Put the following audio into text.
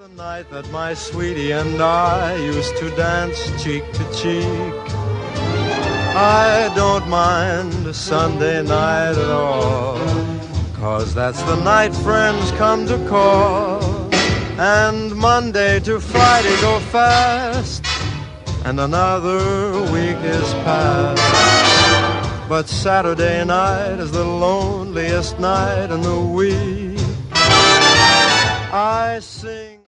The night that my sweetie and I used to dance cheek to cheek. I don't mind a Sunday night at all, 'cause that's the night friends come to call. And Monday to Friday go fast, and another week is past. But Saturday night is the loneliest night in the week. I sing